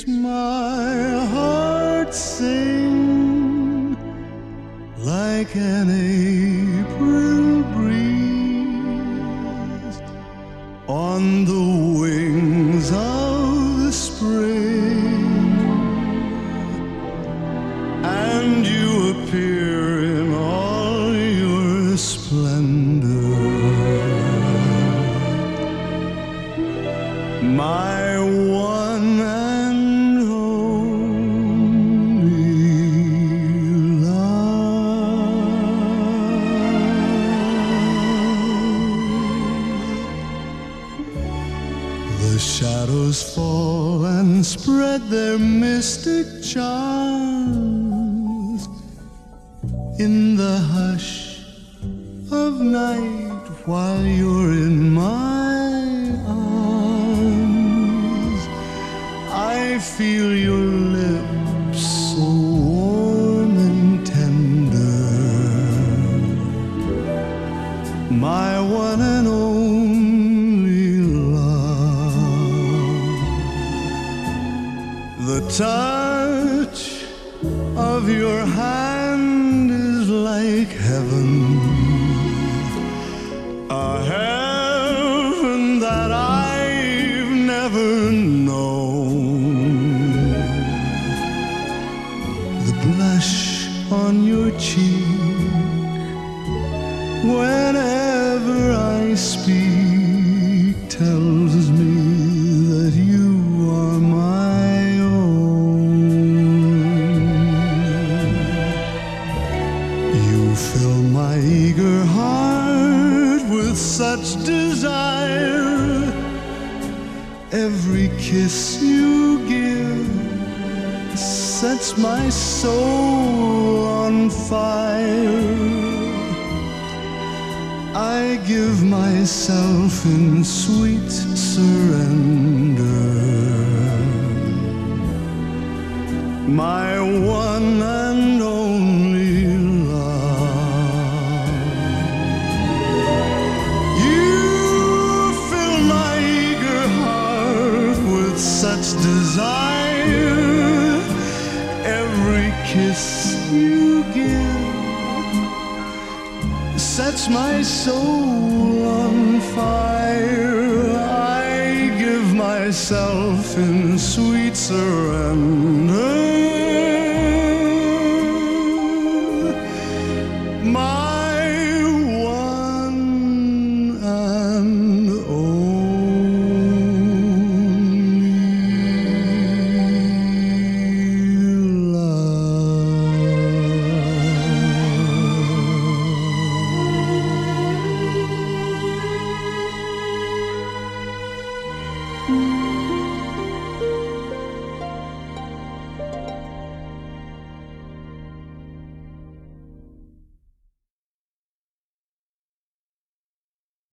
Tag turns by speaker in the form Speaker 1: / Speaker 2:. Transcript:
Speaker 1: my heart sing like an April breeze on the wings of the spring, and you appear in all your splendor, my one and only love. The shadows fall and spread their mystic charms in the hush of night while you're in my arms. I feel your lips so warm and tender, my one and only love. The touch of your hand is like heaven, a heaven that I've never known. The blush on your cheek whenever I speak tells me that you are my own. You fill my eager heart with such desire. Every kiss you give sets my soul on fire. I give myself in sweet surrender, my one and only love. You fill my eager heart with such desire. Every kiss you give sets my soul on fire. I give myself in sweet surrender,